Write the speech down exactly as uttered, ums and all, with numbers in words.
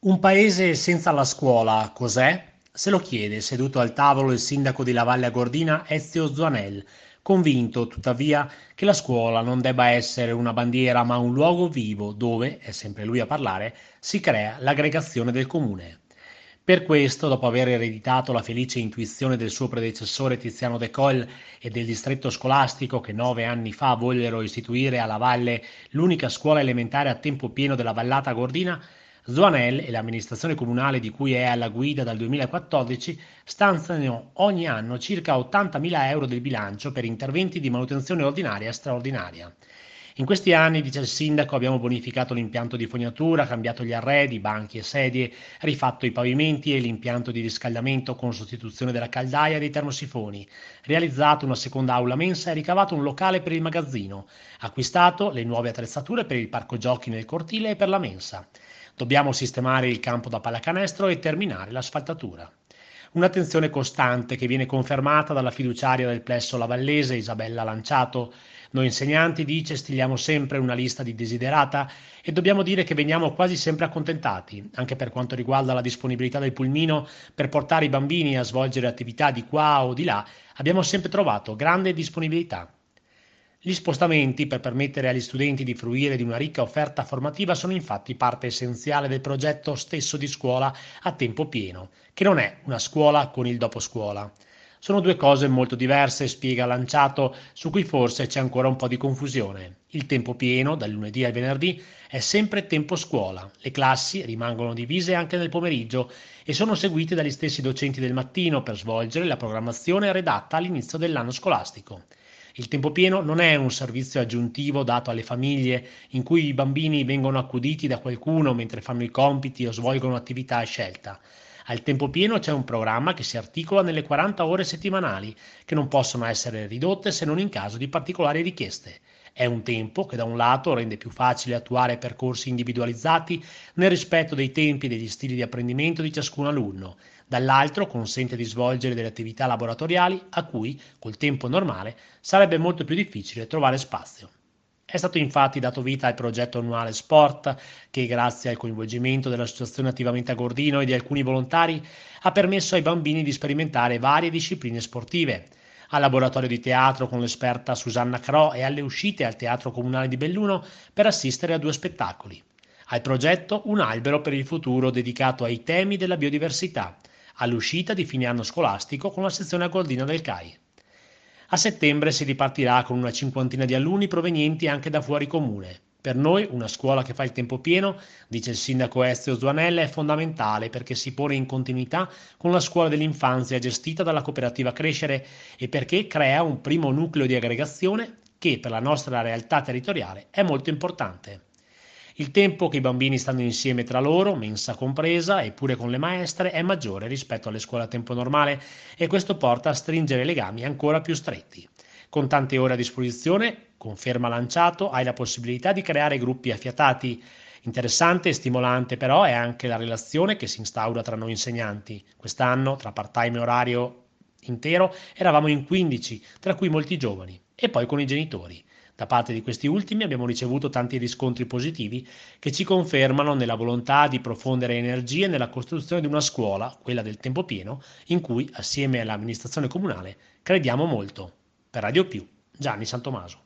Un paese senza la scuola cos'è? Se lo chiede, seduto al tavolo, il sindaco di Lavalle Agordina, Ezio Zuanel, convinto, tuttavia, che la scuola non debba essere una bandiera, ma un luogo vivo dove, è sempre lui a parlare, si crea l'aggregazione del comune. Per questo, dopo aver ereditato la felice intuizione del suo predecessore Tiziano De Coll e del distretto scolastico che nove anni fa vollero istituire a Lavalle l'unica scuola elementare a tempo pieno della vallata Agordina, Zoanel e l'amministrazione comunale di cui è alla guida dal duemilaquattordici stanziano ogni anno circa ottantamila euro del bilancio per interventi di manutenzione ordinaria e straordinaria. In questi anni, dice il sindaco, abbiamo bonificato l'impianto di fognatura, cambiato gli arredi, banchi e sedie, rifatto i pavimenti e l'impianto di riscaldamento con sostituzione della caldaia e dei termosifoni, realizzato una seconda aula mensa e ricavato un locale per il magazzino, acquistato le nuove attrezzature per il parco giochi nel cortile e per la mensa. Dobbiamo sistemare il campo da pallacanestro e terminare l'asfaltatura. Un'attenzione costante che viene confermata dalla fiduciaria del plesso lavallese Isabella Lanciato. Noi insegnanti, dice, stiliamo sempre una lista di desiderata e dobbiamo dire che veniamo quasi sempre accontentati, anche per quanto riguarda la disponibilità del pulmino per portare i bambini a svolgere attività di qua o di là, abbiamo sempre trovato grande disponibilità. Gli spostamenti per permettere agli studenti di fruire di una ricca offerta formativa sono infatti parte essenziale del progetto stesso di scuola a tempo pieno, che non è una scuola con il doposcuola. Sono due cose molto diverse, spiega Lanciato, su cui forse c'è ancora un po' di confusione. Il tempo pieno, dal lunedì al venerdì, è sempre tempo scuola. Le classi rimangono divise anche nel pomeriggio e sono seguite dagli stessi docenti del mattino per svolgere la programmazione redatta all'inizio dell'anno scolastico. Il tempo pieno non è un servizio aggiuntivo dato alle famiglie in cui i bambini vengono accuditi da qualcuno mentre fanno i compiti o svolgono attività a scelta. Al tempo pieno c'è un programma che si articola nelle quaranta ore settimanali, che non possono essere ridotte se non in caso di particolari richieste. È un tempo che da un lato rende più facile attuare percorsi individualizzati nel rispetto dei tempi e degli stili di apprendimento di ciascun alunno, dall'altro consente di svolgere delle attività laboratoriali a cui, col tempo normale, sarebbe molto più difficile trovare spazio. È stato infatti dato vita al progetto annuale Sport, che grazie al coinvolgimento dell'Associazione Attivamente Agordino e di alcuni volontari ha permesso ai bambini di sperimentare varie discipline sportive, al laboratorio di teatro con l'esperta Susanna Cro e alle uscite al Teatro Comunale di Belluno per assistere a due spettacoli. Al progetto Un albero per il futuro dedicato ai temi della biodiversità, all'uscita di fine anno scolastico con la sezione Agordina del C A I. A settembre si ripartirà con una cinquantina di alunni provenienti anche da fuori comune. Per noi una scuola che fa il tempo pieno, dice il sindaco Ezio Zuanella, è fondamentale perché si pone in continuità con la scuola dell'infanzia gestita dalla cooperativa Crescere e perché crea un primo nucleo di aggregazione che per la nostra realtà territoriale è molto importante. Il tempo che i bambini stanno insieme tra loro, mensa compresa, e pure con le maestre, è maggiore rispetto alle scuole a tempo normale e questo porta a stringere legami ancora più stretti. Con tante ore a disposizione, conferma Lanciato, hai la possibilità di creare gruppi affiatati. Interessante e stimolante però è anche la relazione che si instaura tra noi insegnanti. Quest'anno, tra part-time e orario intero, eravamo in quindici, tra cui molti giovani, e poi con i genitori. Da parte di questi ultimi abbiamo ricevuto tanti riscontri positivi che ci confermano nella volontà di profondere energie nella costruzione di una scuola, quella del tempo pieno, in cui, assieme all'amministrazione comunale, crediamo molto. Per Radio Più, Gianni Santomaso.